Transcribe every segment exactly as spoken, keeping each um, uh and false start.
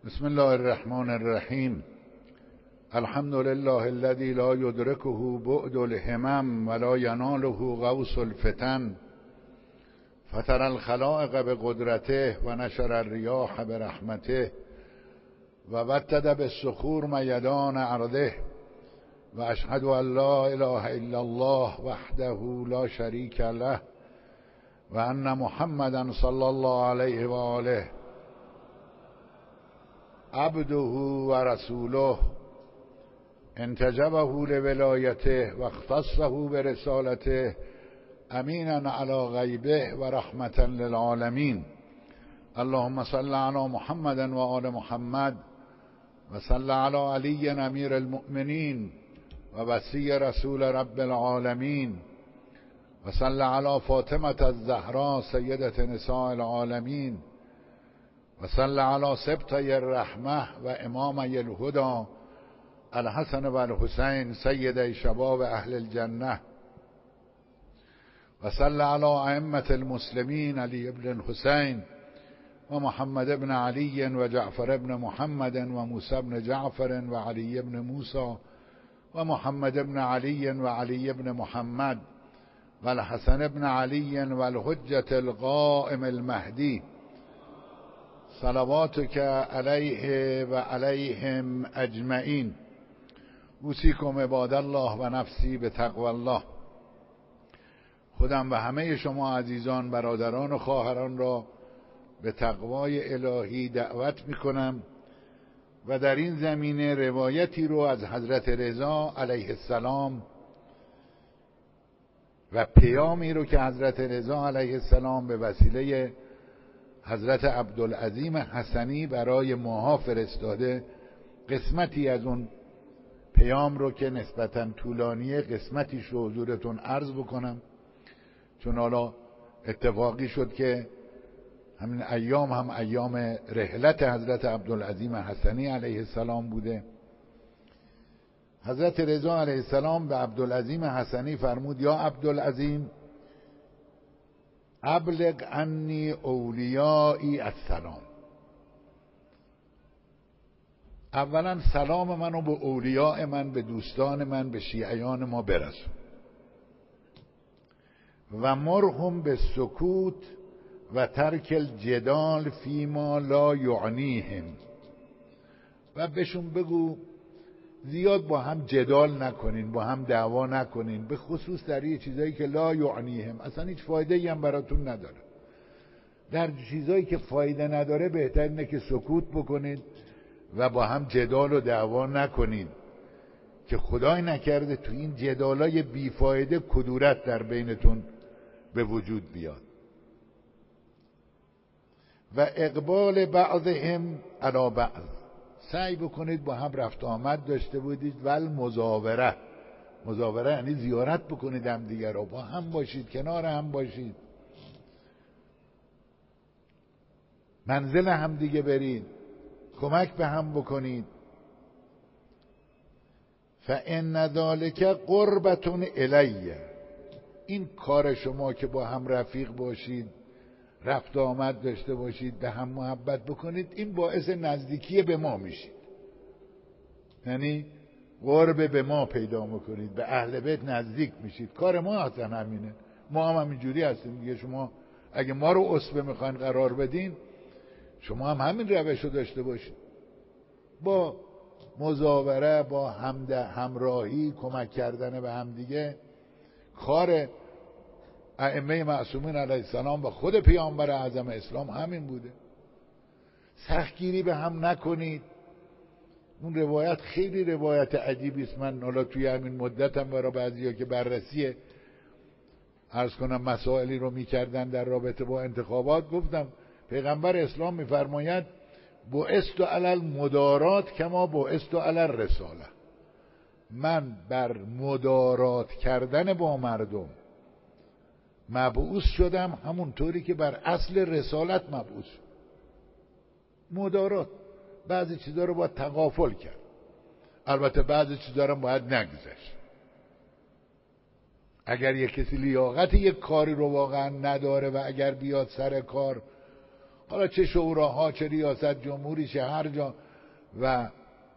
بسم الله الرحمن الرحیم. الحمد لله الذي لا يدركه بعد الهمم ولا يناله غوص الفتن، فطر الخلائق بقدرته ونشر الرياح برحمته وبدد بالصخور میدان ارضه، واشهد ان لا اله الا الله وحده لا شريك له وان محمدا صلى الله عليه وآله عبده ورسوله انتجبه لولایته واختصه برسالته امينا على غیبه ورحمة للعالمين. اللهم صل على محمد وآل محمد وصل على علي امير المؤمنين ووصي رسول رب العالمين، وصل على فاطمة الزهراء سيدة نساء العالمين، وصل على سبطي الرحمة وإمامي الهدى الحسن والحسين سيدي شباب أهل الجنة، وصل على أئمة المسلمين علي بن الحسين ومحمد بن علي وجعفر بن محمد وموسى بن جعفر وعلي بن موسى ومحمد بن علي وعلي بن محمد والحسن بن علي والحجة القائم المهدي، صلواتك عليه وعليهم اجمعین. اوصیکم عباد الله و نفسی به تقوی الله. خودم و همه شما عزیزان، برادران و خواهران را به تقوای الهی دعوت میکنم و در این زمینه روایتی رو از حضرت رضا علیه السلام و پیامی رو که حضرت رضا علیه السلام به وسیله حضرت عبدالعظیم حسنی برای ماها فرستاده، قسمتی از اون پیام رو که نسبتاً طولانیه قسمتیش رو حضورتون عرض بکنم، چون حالا اتفاقی شد که همین ایام هم ایام رحلت حضرت عبدالعظیم حسنی علیه السلام بوده. حضرت رضا علیه السلام به عبدالعظیم حسنی فرمود: یا عبدالعظیم، ابلغ عنی اولیایی السلام. اولا سلام منو به اولیاء من، به دوستان من، به شیعیان ما برسون و مرهم به سکوت و ترک الجدال فیما لا یعنیهم، و بهشون بگو زیاد با هم جدال نکنین، با هم دعوا نکنین، به خصوص در یه چیزایی که لا یعنیهم، اصلا هیچ فایده ای هم براتون نداره. در چیزایی که فایده نداره بهتر اینه که سکوت بکنید و با هم جدال و دعوا نکنید که خدای نکرده تو این جدالای بیفایده کدورت در بینتون به وجود بیاد. و اقبال بعضهم علی بعض، سعی بکنید با هم رفت آمد داشته بودید. ول مزاوره، مزاوره یعنی زیارت بکنید هم دیگر رو، با هم باشید، کنار هم باشید، منزل هم دیگه برید، کمک به هم بکنید. فان ذلک قربتون الیه، این کار شما که با هم رفیق باشید، رفت آمد داشته باشید، به هم محبت بکنید، این باعث نزدیکی به ما میشید، یعنی قرب به ما پیدا میکنید، به اهل بیت نزدیک میشید. کار ما اصلا همینه، ما هم همینجوری هستیم دیگه. شما اگه ما رو اسوه میخواین قرار بدین، شما هم همین روش رو داشته باشید، با مزاوره، با همد همراهی، کمک کردن به هم دیگه. کار ائمه معصومین علیه السلام و خود پیامبر اعظم اسلام همین بوده. سختگیری به هم نکنید. اون روایت خیلی روایت عجیبی است. من حالا توی همین مدتم برای بعضیا که بررسی عرض کنم مسائلی رو میکردن در رابطه با انتخابات، گفتم پیغمبر اسلام میفرماید بعثت علی المدارات کما بعثت علی الرساله، من بر مدارات کردن با مردم مبعوث شدم همونطوری که بر اصل رسالت مبعوث شد. مدارات، بعضی چیزا رو باید تغافل کرد، البته بعضی چیزا رو باید نگذشت. اگر یک کسی لیاقت یک کاری رو واقعا نداره و اگر بیاد سر کار حالا چه شوراها، چه ریاست جمهوری، چه هر جا، و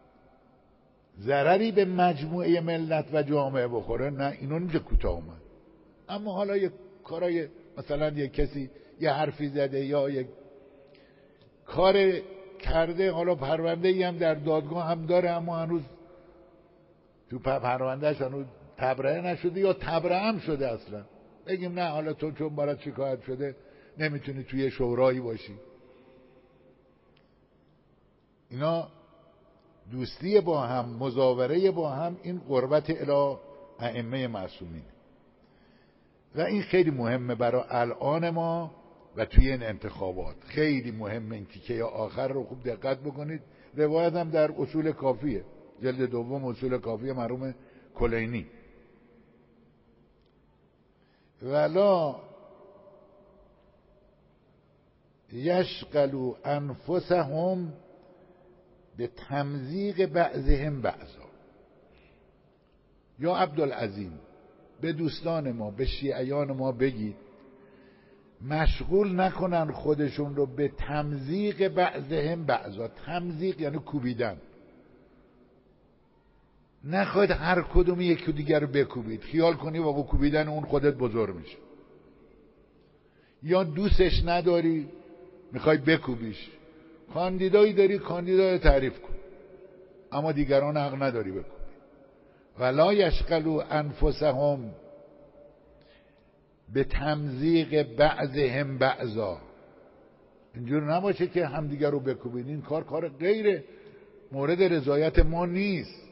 ضرری به مجموعه ملت و جامعه بخوره، نه اینو نمیشه کوتاه اومد. اما حالا یک کارای مثلا یک کسی یه حرفی زده یا یک کار کرده، حالا پرونده ای هم در دادگاه هم داره اما هنوز تو پروندهش هنوز تبرئه نشده یا تبرئه هم شده اصلا، بگیم نه حالا تو چون برات شکایت شده نمیتونی توی شورایی باشی. اینا دوستی با هم، مزاوره با هم، این قربت الی ائمه معصومین و این خیلی مهمه برای الان ما و توی این انتخابات خیلی مهمه. این تیکه آخر رو خوب دقت بکنید. روایت هم در اصول کافیه، جلد دوم اصول کافیه مرحوم کلینی. ولا یشغلوا انفسهم به تمزیق بعضهم بعضا. یا عبدالعظیم به دوستان ما، به شیعیان ما بگید مشغول نکنن خودشون رو به تمزیق بعضهم بعضا. تمزیق یعنی کوبیدن. نخواهید هر کدوم یکی دیگر رو بکوبید، خیال کنی واقعا کوبیدن اون خودت بزرگ میشه. یا دوستش نداری میخوای بکوبیش، کاندیدایی داری کاندیدای تعریف کن اما دیگران حق نداری بکوبی. ولا یشغلوا انفسهم به تمزیق بعضهم بعضا. اینجور نباشه که همدیگر رو بکوبید. این کار کار غیر مورد رضایت ما نیست.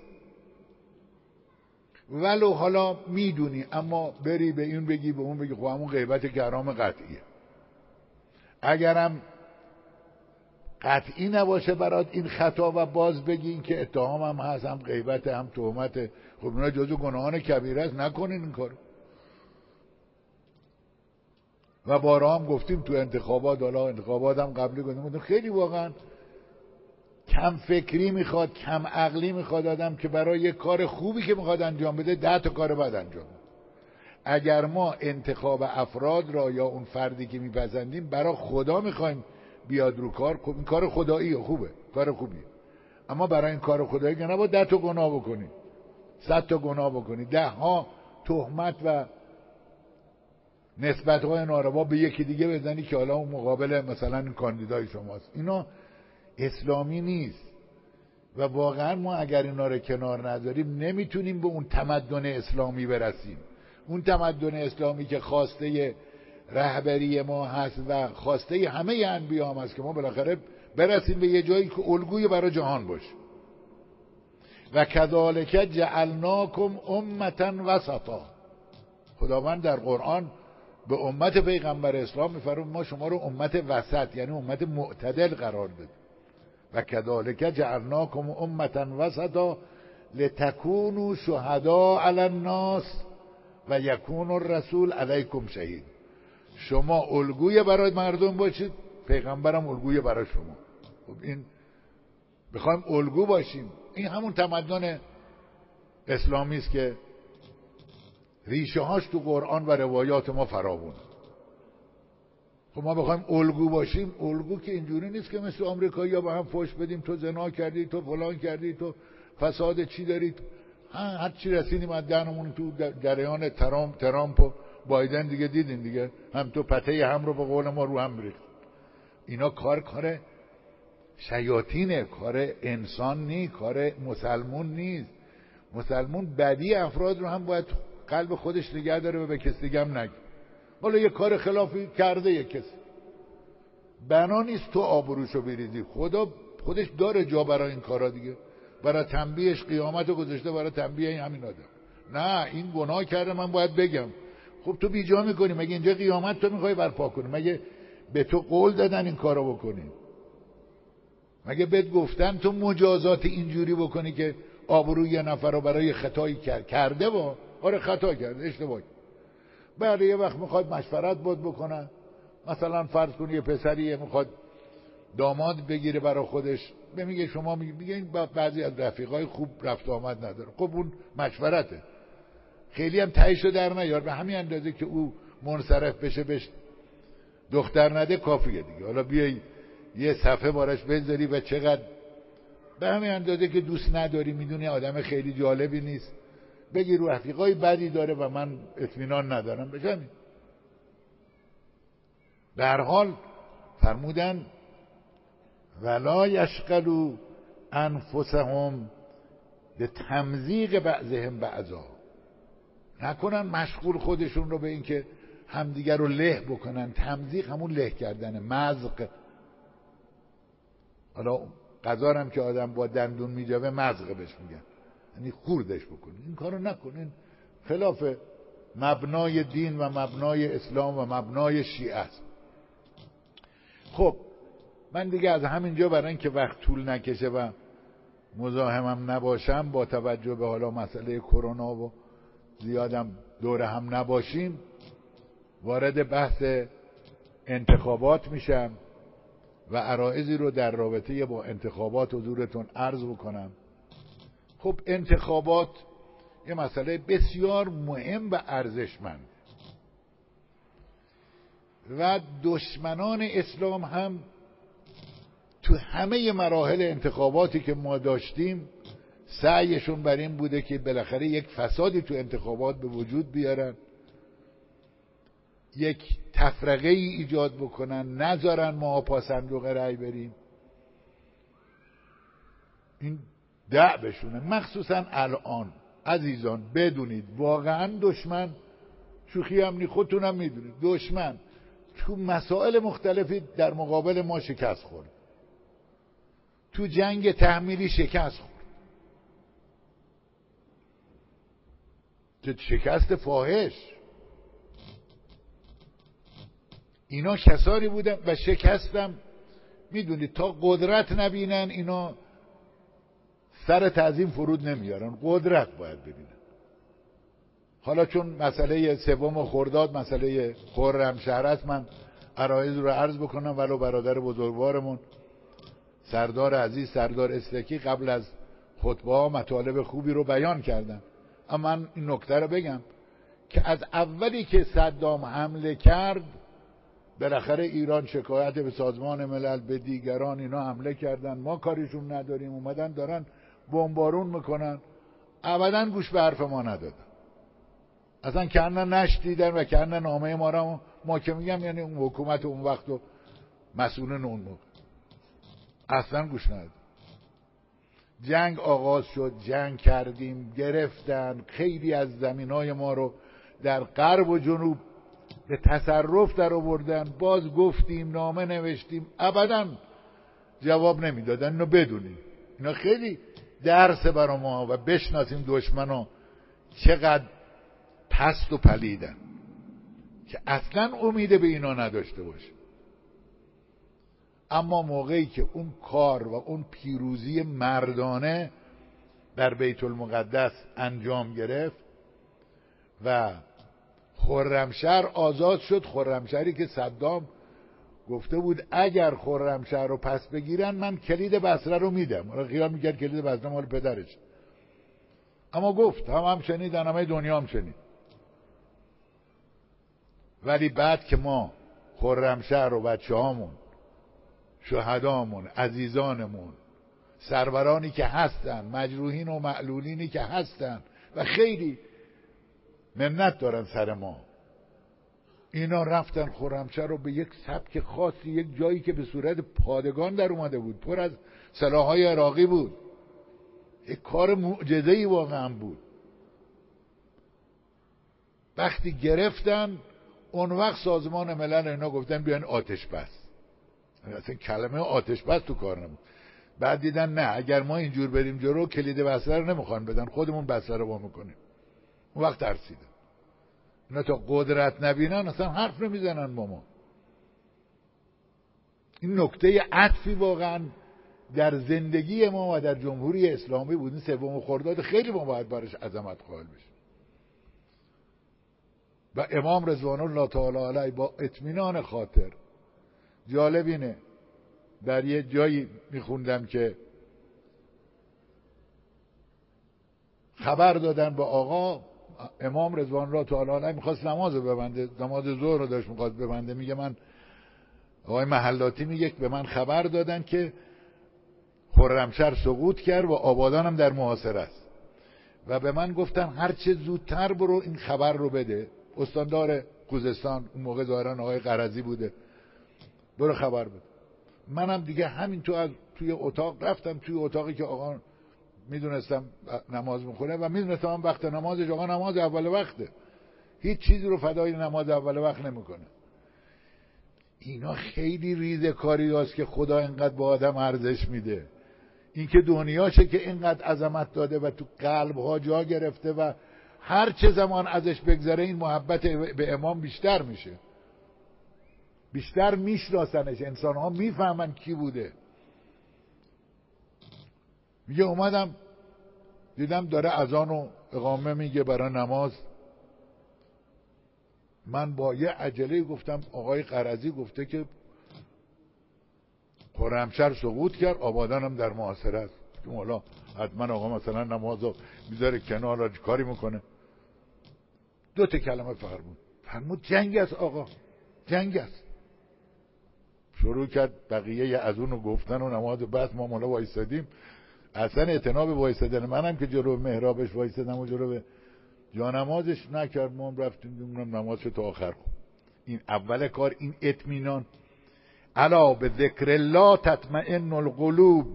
ولو حالا میدونی اما بری به این بگی به اون بگی، خب همون غیبت گرام قطعیه. اگرم قطعی نباشه برات این خطا و باز بگی این که اتهام هم هست، هم غیبت هم تهمت، خب اینا جزو گناهان کبیره است، نکنین این کارو. و بارها هم گفتیم تو انتخابات، حالا انتخابات هم قبلی گفتیم خیلی واقعا کم فکری میخواد، کم عقلی میخواد آدم که برای یک کار خوبی که میخواد انجام بده ده تا کار بد انجام بده. اگر ما انتخاب افراد را یا اون فردی که میپسندیم برای خدا میخوایم بیاد رو کار، خب این کار خداییه، خوبه، کار خوبیه. اما برای این کار خدایی که نباید ده تا گناه بکنی، صد تا گناه بکنی، ده ها تهمت و نسبت‌های ناروا به یکی دیگه بزنی که حالا اون مقابل مثلا این کاندیدای شماست. اینا اسلامی نیست. و واقعا ما اگر اینا رو کنار نذاریم نمیتونیم به اون تمدن اسلامی برسیم. اون تمدن اسلامی که خواسته رهبری ما هست و خواسته همه انبیا هم هست که ما بالاخره برسیم به یه جایی که الگوی برای جهان باشه. و کذالک جعلناکم امة وسطا. خداوند در قرآن به امت پیغمبر اسلام میفرماید ما شما رو امت وسط یعنی امت معتدل قرار دادیم. و کذالک جعلناکم امة وسطا لتکونوا شهداء علی الناس و یکون الرسول علیکم شهید. شما الگوی برای مردم باشید، پیغمبرم الگوی برای شما. خب این بخوایم الگو باشیم، این همون تمدن اسلامی است که ریشه هاش تو قرآن و روایات ما فراوونه. خب ما بخوایم الگو باشیم، الگو که اینجوری نیست که مثل آمریکایی‌ها با هم فحش بدیم تو زنا کردی، تو فلان کردی، تو فساد چی دارید، هر چی رسیدیم از دهنمون تو جریان ترامپ ترامپ و بایدن دیگه دیدین دیگه، هم تو پته هم رو به قول ما رو هم ریخت. اینا کار کار شیاطینه، کار انسان نیست، کار مسلمون نیست. مسلمون بدی افراد رو هم باید قلب خودش نگه داره و به کسی دیگه هم نگه. حالا یه کار خلافی کرده یک کسی، بنا نیست تو آبروشو بریزی. خدا خودش داره جا برای این کارا دیگه، برای تنبیهش قیامتو گذاشته، برای تنبیه همین آدم. نه این گناه کرده من باید بگم. خب تو بیجا میکنی، مگه اینجا قیامت تو میخوای برپا کنی؟ مگه به تو قول دادن این کارو بکنی؟ مگه بهت گفتن تو مجازات اینجوری بکنی که آبروی یه نفر رو برای خطایی کرده با آره خطا کرده، اشتباه کرد، بعد یه وقت میخواد مشورت بود بکنن، مثلا فرض کنی یه پسریه میخواد داماد بگیره برای خودش، میگه شما میگه این بعضی از رفیقای خوب رفت آمد نداره. خب اون مشورته، خیلی هم تهیشو در نیار، به همین اندازه که او منصرف بشه بهش دختر نده کافیه دیگه. حالا بیای یه صفحه باراش بذاری و چقدر به همین اندازه که دوست نداری، میدونی آدم خیلی جالبی نیست، بگی رو رفیقای بدی داره و من اطمینان ندارم بشم. به هر حال فرمودن ولا یشغلوا انفسهم به تمزیق بعضهم بعضا، نکنن مشغول خودشون رو به این که همدیگر رو له بکنن. تمزیق همون له کردنه، مزق. حالا غذا هم که آدم با دندون میجوه مزق بهش میگن، یعنی خوردش بکنه. این کارو نکنین، خلاف مبنای دین و مبنای اسلام و مبنای شیعه است. خب من دیگه از همینجا برای اینکه وقت طول نکشه و مزاحمم نباشم، با توجه به حالا مسئله کرونا و زیادم دور هم نباشیم، وارد بحث انتخابات میشم و عرایضی رو در رابطه با انتخابات حضورتون عرض بکنم. خب انتخابات یه مسئله بسیار مهم و ارزشمند و دشمنان اسلام هم تو همه مراحل انتخاباتی که ما داشتیم سعیشون بر این بوده که بالاخره یک فسادی تو انتخابات به وجود بیارن، یک تفرقه ای ایجاد بکنن، نذارن ما پا صندوق رأی بریم. این دعوشونه. مخصوصا الان عزیزان بدونید واقعا دشمن، شوخی هم نی، خودتونم میدونید، دشمن تو مسائل مختلفی در مقابل ما شکست خورد. تو جنگ تحمیلی شکست خورد، شکست فاحش. اینا کسانی بودن و شکستم میدونید تا قدرت نبینن اینا سر تعظیم فرود نمیارن، قدرت باید ببینن. حالا چون مسئله سوم خرداد مسئله خرمشهر است، من عرایض رو عرض بکنم. ولو برادر بزرگوارمون سردار عزیز سردار استکی قبل از خطبه ها مطالب خوبی رو بیان کردن، اما من این نکته رو بگم که از اولی که صدام حمله کرد بالاخره ایران شکایت به سازمان ملل، به دیگران، اینا حمله کردن، ما کاریشون نداریم، اومدن دارن بمبارون میکنن، ابدا گوش به حرف ما ندادن، اصلا کنن نشدیدن و کنن نامه ما را ما که میگم یعنی اون حکومت اون وقت و مسئولین اون موقع اصلا گوش ندادن. جنگ آغاز شد، جنگ کردیم، گرفتن خیلی از زمینای ما رو در غرب و جنوب به تصرف در آوردن، باز گفتیم، نامه نوشتیم، ابدا جواب نمیدادن. اینو بدونیم، اینا خیلی درس برای ما و بشناسیم دشمنا چقدر پست و پلیدن که اصلا امید به اینا نداشته باشه. اما موقعی که اون کار و اون پیروزی مردانه در بیت المقدس انجام گرفت و خرمشهر آزاد شد، خرمشهری که صدام گفته بود اگر خرمشهر رو پس بگیرن من کلید بصره رو میدم، حالا خیال میکرد کلید بصره مال پدرش، اما گفت هم هم شنیدن، همه دنیا هم شنید. ولی بعد که ما خرمشهر و بچه هامون، شهدامون، عزیزانمون، سرورانی که هستن، مجروحین و معلولینی که هستن و خیلی منت دارن سر ما، اینا رفتن خرمشهر رو به یک سبک خاصی، یک جایی که به صورت پادگان در اومده بود، پر از سلاح‌های عراقی بود، یک کار معجزه‌ای واقعا بود. وقتی گرفتن اون وقت سازمان ملل اینا گفتن بیان آتش بس، اصلا کلمه آتش بس تو کار نبود. بعد دیدن نه، اگر ما اینجور بریم جلو کلید بسته رو نمیخوان بدن، خودمون بسته رو با میکنیم. اون وقت ترسیدن. اینا تا قدرت نبینن اصلا حرف نمیزنن با ما. این نکته عطفی واقعا در زندگی ما و در جمهوری اسلامی بود. این سوم خرداد خیلی ما باید برش عظمت قائل بشیم. و امام رضوان الله تعالی علیه با اطمینان خاطر، جالب اینه در یه جایی میخوندم که خبر دادن به آقا، امام رضوان الله تعالی علیه میخواست نماز ببنده، نماز ظهر رو داشت میخواست ببنده، میگه من آقای محلاتی میگه به من خبر دادن که خرمشهر سقوط کرد و آبادان هم در محاصره است و به من گفتن هر چه زودتر برو این خبر رو بده. استاندار خوزستان اون موقع ظاهرا آقای قرضی بوده، برو خبر بده. منم دیگه همین تو از توی اتاق رفتم توی اتاقی که آقا میدونستم نماز میخونه و میدونستم وقت نمازش آقا نماز اول وقته، هیچ چیزی رو فدای نماز اول وقت نمیکنه. اینا خیلی ریزه کاری هست که خدا اینقدر به آدم ارزش میده. این که دنیاشه که اینقدر عظمت داده و تو قلب ها جا گرفته و هر چه زمان ازش بگذره این محبت به امام بیشتر میشه، بیشتر میشناسنش، انسان ها میفهمن کی بوده. میگه اومدم دیدم داره اذان و اقامه میگه برای نماز. من با یه عجله گفتم آقای قرضی گفته که خرمشهر سقوط کرد، آبادان هم در محاصره است. حالا حتما آقا مثلا نمازو میذاره کنار کاری میکنه. دو تا کلمه فرمود فرمود جنگ است آقا، جنگ است. شروع کرد بقیه از اونو گفتن و نماز. بعد ما مولا وایسادیم، اصلا اعتنا به وایسادن منم که جلو محرابش وایسادم و جلو به جا نمازش نکرد. ما هم رفتیم نمازش تا آخر خون. این اول کار این اطمینان. الا به ذکر الله تطمئن القلوب،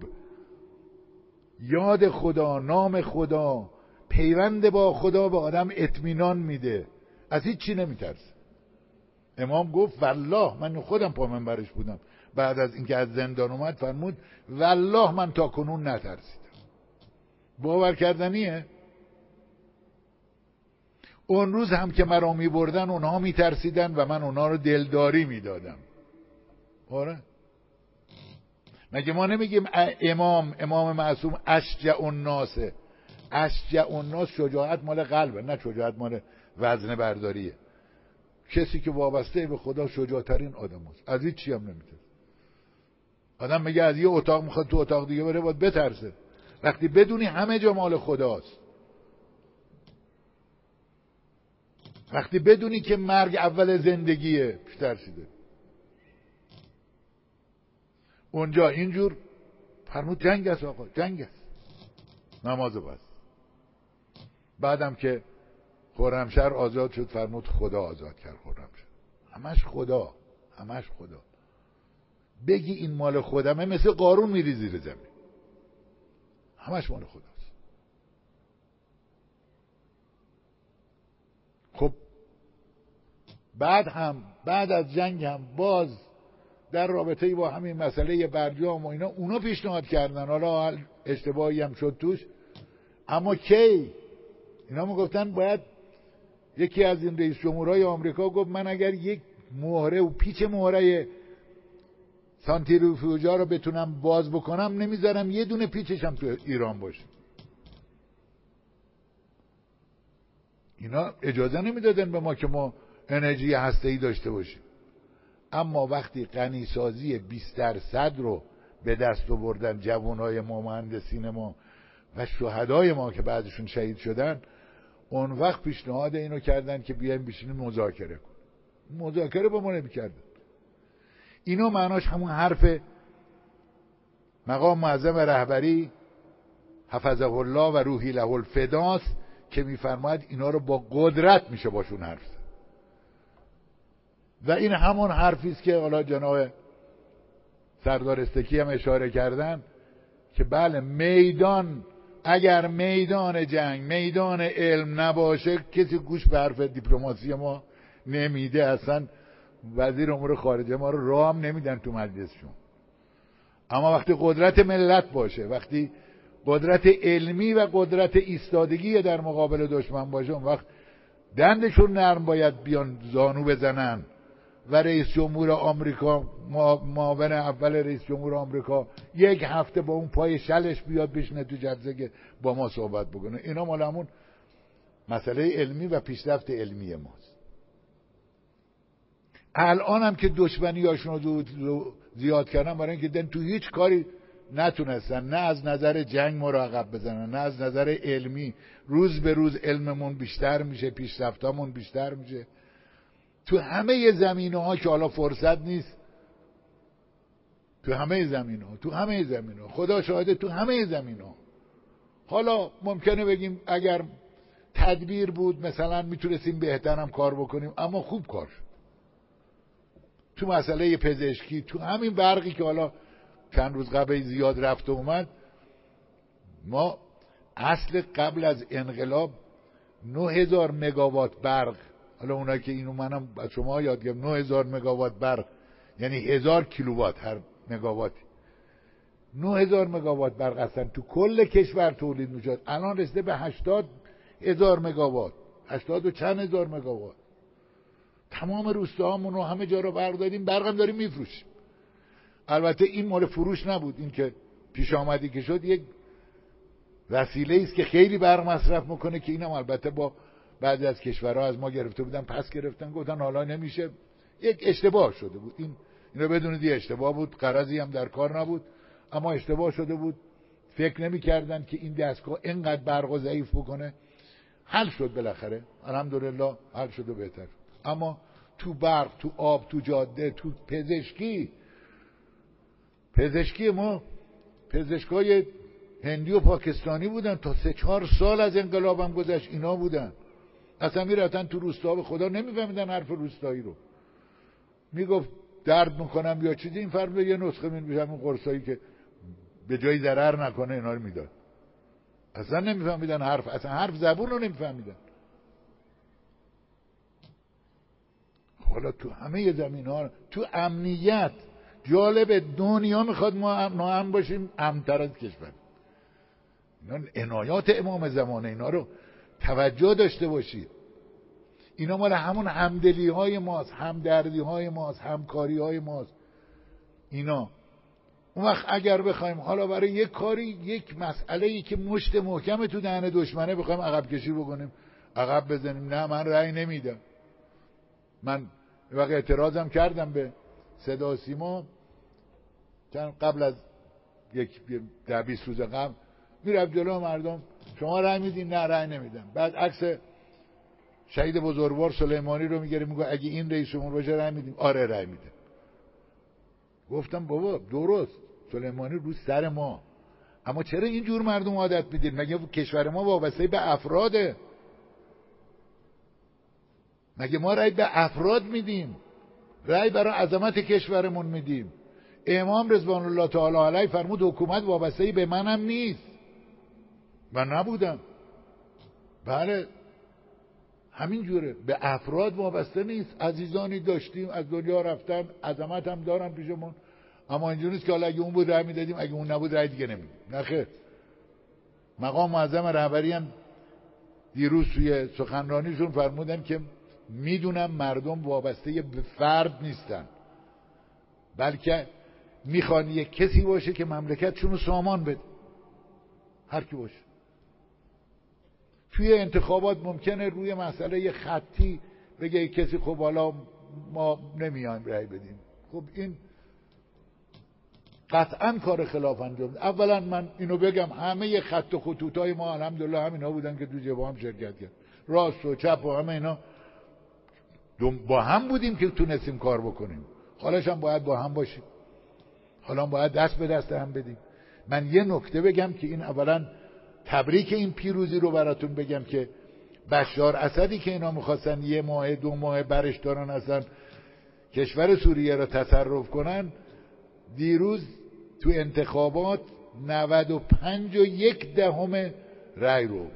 یاد خدا، نام خدا، پیوند با خدا به آدم اطمینان میده، از هیچ چی نمیترسه. امام گفت والله، من خودم پا منبرش بودم بعد از اینکه از زندان اومد، فرمود والله من تا کنون نترسیدم. باور کردنیه؟ اون روز هم که مرا میبردن اونها میترسیدن و من اونها رو دلداری میدادم. آره مگه ما نمیگیم امام امام معصوم اشجع الناس؟ اشجع الناس شجاعت مال قلبه، نه شجاعت مال وزن برداریه. کسی که وابسته به خدا شجاعترین آدم هست، از هیچ چی هم نمیترسه. آدم میگه از یه اتاق میخواد تو اتاق دیگه بره باید بترسه، وقتی بدونی همه جا مال خداست، وقتی بدونی که مرگ اول زندگیه، پیش ترسیده. اونجا اینجور فرمود جنگ است آقا، جنگ است. نماز بس. بعدم که خرمشهر آزاد شد فرمود خدا آزاد کرد خرمشهر. همش خدا، همش خدا. بگی این مال خودمه مثل قارون میری زیر زمین. همش مال خداست. خب بعد هم بعد از جنگ هم باز در رابطه با همین مسئله برجام و اینا اونا پیشنهاد کردن، حالا اشتباهی هم شد توش، اما کی اینا میگفتن باید یکی از این رئیس جمهورهای آمریکا گفت من اگر یک مهره و پیچ مهره سانتریفیوژا رو بتونم باز بکنم نمیذارم یه دونه پیچش هم تو ایران باشه. اینا اجازه نمیدادن به ما که ما انرژی هسته‌ای داشته باشیم. اما وقتی غنی سازی بیست درصد رو به دست آوردن جوانای ما، مهندسین ما و شهدای ما که بعدشون شهید شدن، اون وقت پیشنهاد اینو کردن که بیایم بشینیم مذاکره کنیم. مذاکره با ما نمی‌کردن. اینو معناش همون حرف مقام معظم رهبری حفظه الله و روحی له الفداس که میفرماید اینا رو با قدرت میشه باشون حرف زد. و این همون حرفی است که حالا جناب سردار استکی هم اشاره کردن که بله میدان، اگر میدان جنگ میدان علم نباشه کسی گوش به حرف دیپلماسی ما نمیده. اصلا وزیر امور خارجه ما رو راه هم نمیدن تو مجلسشون. اما وقتی قدرت ملت باشه، وقتی قدرت علمی و قدرت ایستادگی در مقابل دشمن باشه، اون وقت دندشون نرم باید بیان زانو بزنن و رئیس جمهور آمریکا، معاون اول رئیس جمهور آمریکا یک هفته با اون پای شلش بیاد بشینه تو جلسه که با ما صحبت بکنه. اینا مال همون مسئله علمی و پیشرفت علمی ماست. الان هم که دشمنیاشون رو زیاد کردن برای اینکه دن تو هیچ کاری نتونستن، نه از نظر جنگ ما رو عقب بزنن، نه از نظر علمی. روز به روز علممون بیشتر میشه، پیشرفتامون بیشتر میشه تو همه زمینه ها که حالا فرصت نیست تو همه زمین ها، تو همه زمین ها، خدا شاهده تو همه زمین ها. حالا ممکنه بگیم اگر تدبیر بود مثلا میتونستیم بهترم کار بکنیم، اما خوب کار شد. تو مسئله پزشکی، تو همین برقی که حالا چند روز قبل زیاد رفت و اومد، ما اصل قبل از انقلاب نه هزار مگاوات برق، حالا اونایی که اینو منم از شما یاد گرفتم، نه هزار مگاوات برق یعنی هزار کیلووات هر مگاواتی، نه هزار مگاوات برق اصلا تو کل کشور تولید میشد. الان رسیده به هشتاد هزار مگاوات، هشتاد و چند هزار مگاوات. تمام روستاهامون رو همه جا رو برق دادیم، برقم داریم میفروشیم. البته این مال فروش نبود، این که پیش آمدی که شد یک وسیله است که خیلی برق مصرف میکنه، که اینم البته با بعضی از کشورها از ما گرفته بودن، پس گرفتن، گفتن حالا نمیشه. یک اشتباه شده بود، این اینو بدونید یه اشتباه بود، غرضی هم در کار نبود، اما اشتباه شده بود. فکر نمی‌کردن که این دستگاه اینقدر برق ضعیف بکنه. حل شد بالاخره، الحمدلله حل شد و بهتر. اما تو برق، تو آب، تو جاده، تو پزشکی، پزشکی ما پزشکای هندی و پاکستانی بودن تا سه چهار سال از انقلابم گذشت، اینا بودن. اصلا میرفتن تو روستا، به خدا نمیفهمیدن حرف روستایی رو. میگفت درد میکنم یا چیزی، این فرمود یه نسخه می‌نویسم اون قرصایی که به جای ضرر نکنه اینا رو میداد. اصلا نمیفهمیدن حرف، اصلا حرف زبون رو نمیفهمیدن. حالا تو همه زمین ها، تو امنیت، جالب دنیا میخواد ما ناامن باشیم، امن‌تر از کشور. اینا عنایات امام زمانه، اینا رو توجه داشته باشید. اینا مال همون همدلی های ماست، همدردی های ماست، همکاری های ماست. اینا اون وقت اگر بخوایم حالا برای یک کاری، یک مسئله‌ای که مشت محکم تو دهن دشمنه، بخوایم عقب کشی بکنیم، عقب بزنیم، نه من رأی نمیدم. من وقت اعتراضم کردم به صدا و سیما قبل از یک ده بیست روز قبل، میرفت جلو مردم، شما رأی میدین؟ نه رأی نمیدم. بعد عکس شهید بزرگوار سلیمانی رو میگیره، میگه اگه این رئیس جمهور باشه رأی میدیم. آره رأی میده. گفتم بابا درست، سلیمانی رو سر ما، اما چرا اینجور مردم عادت میدید؟ مگه کشور ما وابسته به افراده؟ مگه ما رأی به افراد میدیم؟ رأی برای عظمت کشورمون میدیم. امام رضوان الله تعالی علیه فرمود حکومت وابسته به منم نیست. من نبودم. بله همین جوره، به افراد وابسته نیست. عزیزانی داشتیم از دنیا رفتن، عظمت هم دارن پیشمون، اما اینجوری نیست که حالا اگه اون بود رأی میدادیم، اگه اون نبود رأی دیگه نمیدیم. نه خیر. مقام معظم رهبری هم دیروز توی سخنرانیشون فرمودن که میدونم مردم وابسته به فرد نیستن، بلکه میخوان یک کسی باشه که مملکتشون رو سامان بده، هر کی باشه. توی انتخابات ممکنه روی مسئله خطی بگه کسی خب حالا ما نمیایم رأی بدیم. خب این قطعا کار خلاف انجام ده. اولا من اینو بگم، همه خط و خطوطای ما الحمدلله همینا بودن که تو جبهه هم شرکت کرد، راست و چپ و همه اینا با هم بودیم که تونستیم کار بکنیم. حالاش هم باید با هم باشیم، حالا باید دست به دست هم بدیم. من یه نکته بگم که این اولا تبریک این پیروزی رو براتون بگم که بشار اسدی که اینا میخواستن یه ماه دو ماه برش دارن اصلا کشور سوریه رو تصرف کنن، دیروز تو انتخابات نود و پنج و یک دهم رأی رو برد.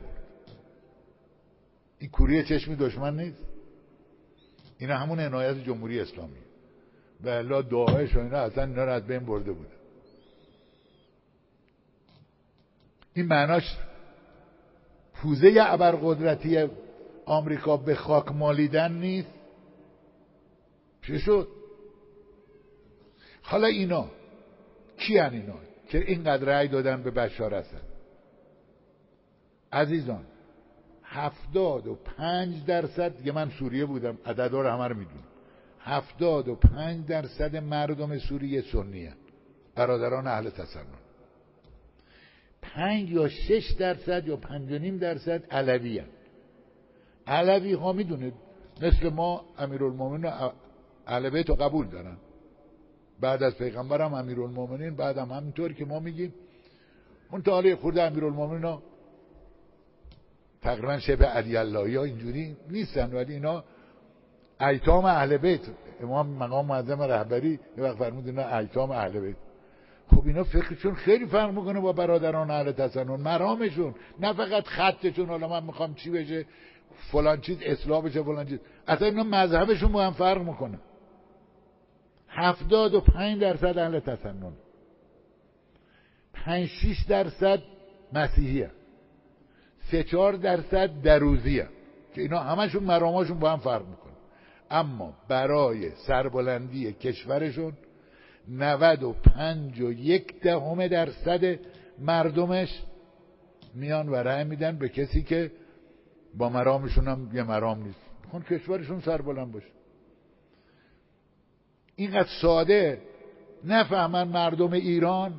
این کوری چشمی دشمن نیست، اینا همون عنایت جمهوری اسلامی و الا داعش و اینا اصلا اینا رو از بین برده بوده. این معناش پوزه ابرقدرتی آمریکا به خاک مالیدن نیست. چه شد؟ حالا اینا کی هن اینا که اینقدر رأی دادن به بشار اسد؟ عزیزان هفتاد و پنج درصد، دیگه من سوریه بودم عددا رو همه رو میدونم، هفتاد و پنج درصد مردم سوریه سنیه، برادران اهل تسنن. پنج یا شش درصد یا پنج و نیم درصد علوی هن. علوی ها میدونید مثل ما امیرالمومنین اهل بیت رو قبول دارن، بعد از پیغمبرم امیرالمومنین، بعدم همینطور که ما میگیم. اون تا حالا خود امیرالمومنین ها تقریبا شبه علی اللهی ها اینجوری نیستن، ولی اینا ایتام اهل بیت. امام مقام معظم رهبری یه وقت فرمود اینا ایتام اهل بیت. خب اینا فکرشون خیلی فرق میکنه با برادران اهل تسنن، مرامشون، نه فقط خطشون. حالا من میخوام چی بشه، فلان چیز اصلاح بشه، فلان چیز. اصلا اینا مذهبشون با هم فرق میکنه. هفتاد و پنج درصد اهل تسنن، پنج شیش درصد مسیحی هست، سه چهار درصد دروزی هست که اینا همشون مراماشون با هم فرق میکنه. اما برای سربلندی کشورشون نود و پنج و یک دهم درصد مردمش میان و رأی میدن به کسی که با مرامشون هم یه مرام نیست، میخوان کشورشون سربلند باشه. اینقدر ساده نفهمن مردم ایران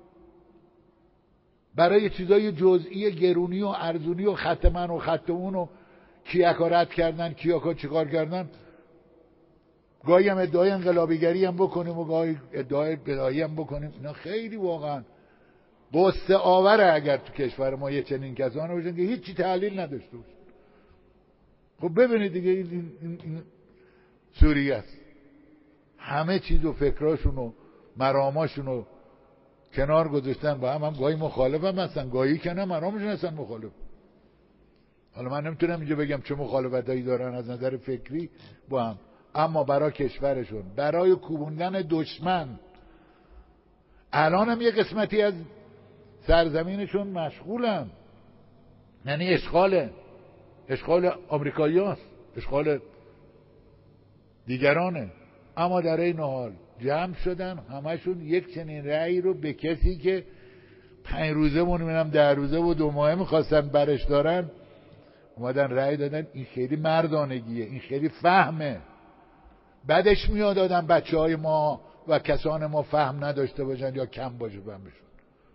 برای چیزای جزئی گرونی و ارزونی و خط من و خط اون و کیاکا رد کردن، کیاکا چیکار کردن. گاهی هم ادعای انقلابیگری هم بکنیم و گاهی ادعای بدایی هم بکنیم. اینا خیلی واقعا قصه آوره اگر تو کشور ما یه چنین کسانی باشن که هیچی تحلیل نداشته باشن. خب ببینید دیگه این, این, این سوریه است، همه چیز و فکراشون و مراماشون رو کنار گذاشتن با هم. هم گاهی مخالف هم هستن، گاهی که نه مرامشون هستن مخالف. حالا من نمیتونم اینجا بگم چه مخالفتایی دارن از نظر فکری با هم، اما برای کشورشون، برای کوبوندن دشمن، الان هم یه قسمتی از سرزمینشون مشغولن، یعنی اشغاله، اشغال آمریکایی هست، اشغال دیگرانه. اما در این حال جمع شدن همشون یک چنین رأی رو به کسی که پنج روزه مونیمونم ده روزه و دو ماهه میخواستن برش دارن اومدن رأی دادن. این خیلی مردانگیه، این خیلی فهمه. بعدش میاد آدم بچه های ما و کسان ما فهم نداشته باشن یا کم باشه فهمشون.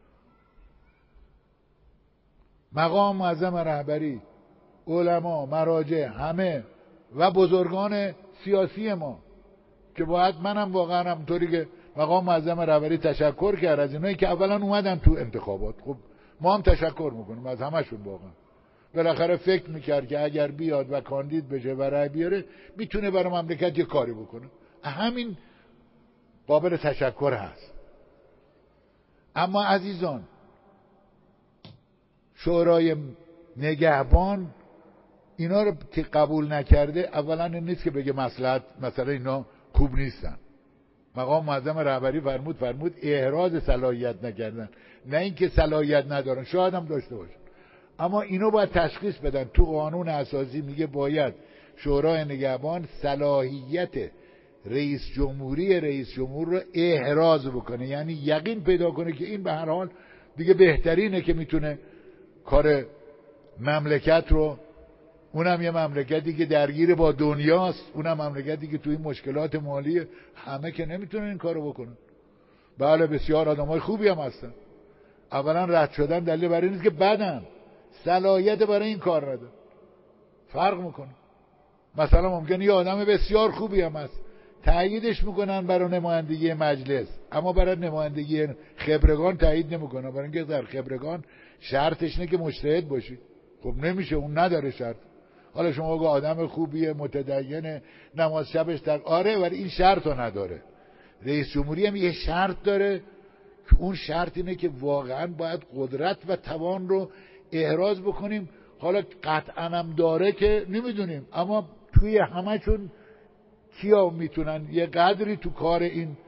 مقام معظم رهبری، علما، مراجع، همه و بزرگان سیاسی ما که باید منم واقعا همونطوری که مقام معظم رهبری تشکر کرد از اینایی که اولا اومدن تو انتخابات. خب ما هم تشکر میکنیم از همشون. واقعا بالاخره فکر میکرد که اگر بیاد و کاندید بشه و رای بیاره میتونه برای مملکت یه کاری بکنه، همین قابل تشکر هست. اما عزیزان، شورای نگهبان اینا رو که قبول نکرده، اولا این نیست که بگه مصلحت مثلا اینا خوب نیستن. مقام معظم رهبری فرمود فرمود احراز صلاحیت نکردن، نه اینکه صلاحیت ندارن، شاید هم داشته باشن، اما اینو باید تشخیص بدن. تو قانون اساسی میگه باید شورای نگهبان صلاحیت رئیس جمهوری رئیس جمهور رو احراز بکنه، یعنی یقین پیدا کنه که این به هر حال دیگه بهترینه که میتونه کار مملکت رو، اونم یه مملکتی که درگیر با دنیاست، اونم مملکتی که توی مشکلات مالی همه که نمیتونن این کارو بکنن. بله بسیار آدمای خوبی هم هستن، اولا رد شدن دلیل برای نیست که بدن، صلاحیت برای این کار نداره. فرق میکنه. مثلا ممکنه یه آدم بسیار خوبی هم هست، تاییدش میکنن برای نمایندگی مجلس، اما برای نمایندگی خبرگان تایید نمیکنن، برای اینکه در خبرگان شرطش اینه که مجتهد باشی. خب نمیشه، اون نداره شرط. حالا شما بگو آدم خوبیه، متدینه، نماز شبش در آره، ولی این شرط رو نداره. رئیس جمهوری هم یه شرط داره که اون شرط اینه که واقعا باید قدرت و توان رو احراز بکنیم. حالا قطعا هم داره که نمیدونیم، اما توی همه‌شون کیا میتونن یه قدری تو کار این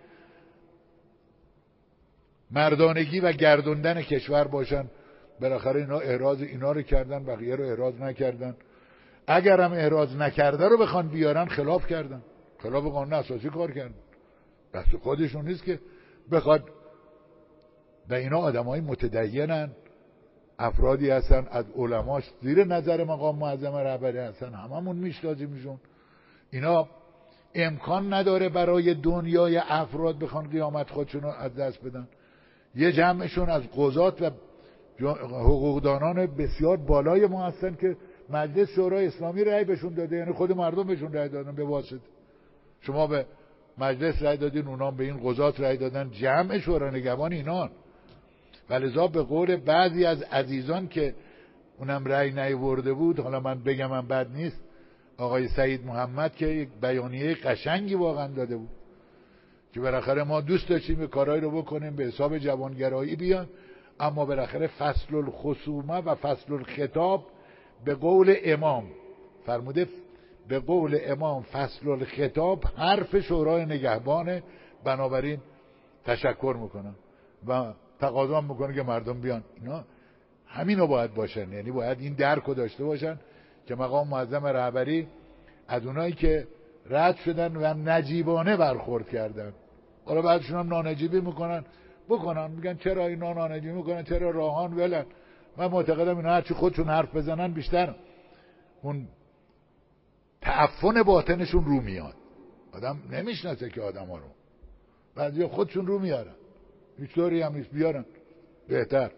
مردانگی و گردوندن کشور باشن. بالاخره اینا احراز اینا رو کردن، بقیه رو احراز نکردن. اگر هم احراز نکرده رو بخوان بیارن، خلاف کردن، خلاف قانون اساسی کار کردن. دست خودشون نیست که بخواد. و اینا آدمای متدینن، افرادی هستن از علماش زیر نظر مقام معظم رهبری هستن، هممون میشناسیمشون. اینا امکان نداره برای دنیای افراد بخوان قیامت خودشون رو از دست بدن. یه جمعشون از قضات و حقوقدانان بسیار بالای ما هستن که مجلس شورای اسلامی رأی بهشون داده، یعنی خود مردم بهشون رأی دادن به واسطه. شما به مجلس رأی دادین، اونام به این قضات رأی دادن، جمع شورای نگهبان اینان. ولذا به قول بعضی از عزیزان که اونم رأی نیاورده بود، حالا من بگم من بد نیست، آقای سعید محمد که یک بیانیه قشنگی واقعا داده بود که بالاخره ما دوست داشتیم کارهایی رو بکنیم به حساب جوانگرایی بیان، اما بالاخره فصل الخصومه و فصل الخطاب به قول امام فرموده، به قول امام فصل الخطاب حرف شورای نگهبانه، بنابراین تشکر میکنم و تقاضا میکنه که مردم بیان. اینا همینو باید باشن، یعنی باید این درک رو داشته باشن که مقام معظم رهبری از اونایی که رد شدن و نجیبانه برخورد کردن، حالا بعدشون هم نانجیبی میکنن بکنن، میگن چرا اینا نانجیبی میکنن، چرا راهان ولن. من معتقدم اینا هرچی خودشون حرف بزنن بیشتر اون تعفن باطنشون رو میاد. آدم نمیشناسه که آدم ها رو، بعضی خودشون رو میارن، هیچ طوری هم نیست بیارن بهتر.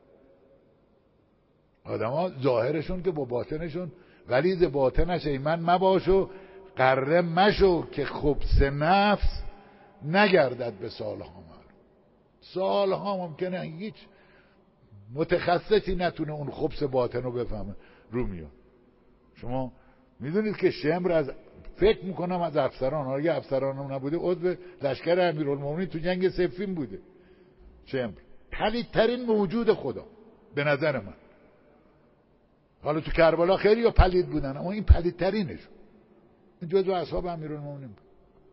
آدم ها ظاهرشون که با باطنشون، ولی ز باطنش ایمن مباشو قره مشو که خبث نفس نگردد به سالها. سالها ممکنه هیچ متخصصی نتونه اون خبث باطن رو بفهمه، رو میاد. شما میدونید که شمر از فکر میکنم از افسران، اگه افسران هم نبوده عضو لشکر امیرالمومنین تو جنگ صفین بوده. شمر پلیدترین موجود خدا به نظر من. حالا تو کربلا خیلی یا پلید بودن، اما این پلیدترینشون، این جزو اصحاب امیرالمومنین بود.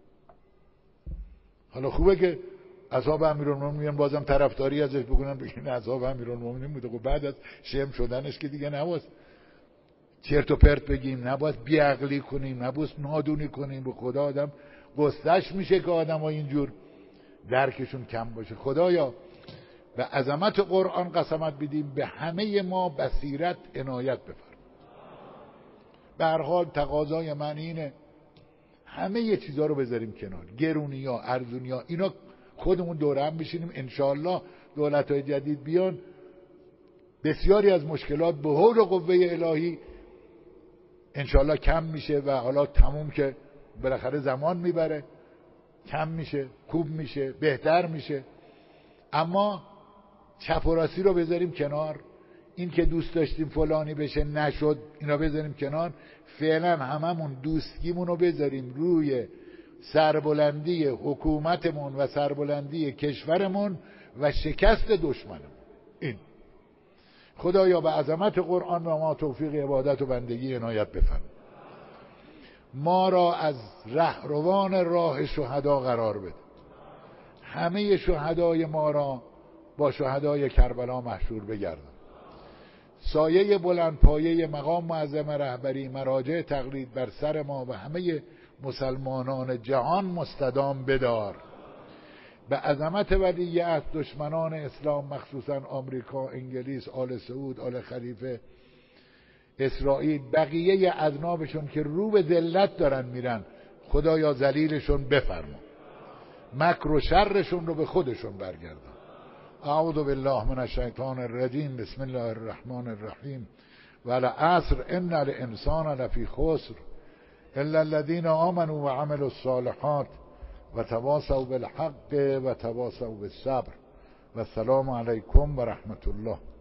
حالا خوبه که اصحاب امیرالمومنین بازم طرفداری ازش بکنن، بگن اصحاب امیرالمومنین بوده. خب بعد از شم شدنش که دیگه نباید چرت و پرت بگیم، نباید بیعقلی کنیم، نباید نادونی کنیم. به خدا آدم گستش میشه که آدم ها اینجور درکشون کم باشه. خدایا به عظمت قرآن قسمت بدیم، به همه ما بصیرت عنایت بفرما. به هر حال تقاضای من اینه همه یه چیزا رو بذاریم کنار، گرونی ها، ارزونی ها، اینا خودمون دوره هم بشینیم. انشاءالله دولت های جدید بیان، بسیاری از مشکلات به حول و قوه الهی انشاءالله کم میشه و حالا تموم که بالاخره زمان میبره، کم میشه، خوب میشه، بهتر میشه. اما چپ و راستی رو بذاریم کنار، این که دوست داشتیم فلانی بشه نشد اینا بذاریم کنار. فعلا هممون دوستگیمون رو بذاریم روی سربلندی حکومتمون و سربلندی کشورمون و شکست دشمنمون. این خدایا به عظمت قرآن و ما توفیق عبادت و بندگی عنایت بفرما. ما را از رهروان راه شهدا قرار بده. همه شهدای ما را با شهدای کربلا محشور بگردان. سایه بلند پایه مقام معظم رهبری مراجع تقلید بر سر ما و همه مسلمانان جهان مستدام بدار. به عظمت ولیعهد دشمنان اسلام مخصوصا آمریکا، انگلیس، آل سعود، آل خلیفه، اسرائیل، بقیه اذنابشون که رو به ذلت دارن میرن، خدایا ذلیلشون بفرما، مکر و شرشون رو به خودشون برگردان. اعوذ بالله من الشیطان الرجیم. بسم الله الرحمن الرحیم. والعصر ان الانسان لفی خسر الا الذين آمنوا وعملوا الصالحات وتواصوا بالحق وتواصوا بالصبر. و السلام علیکم و رحمت الله.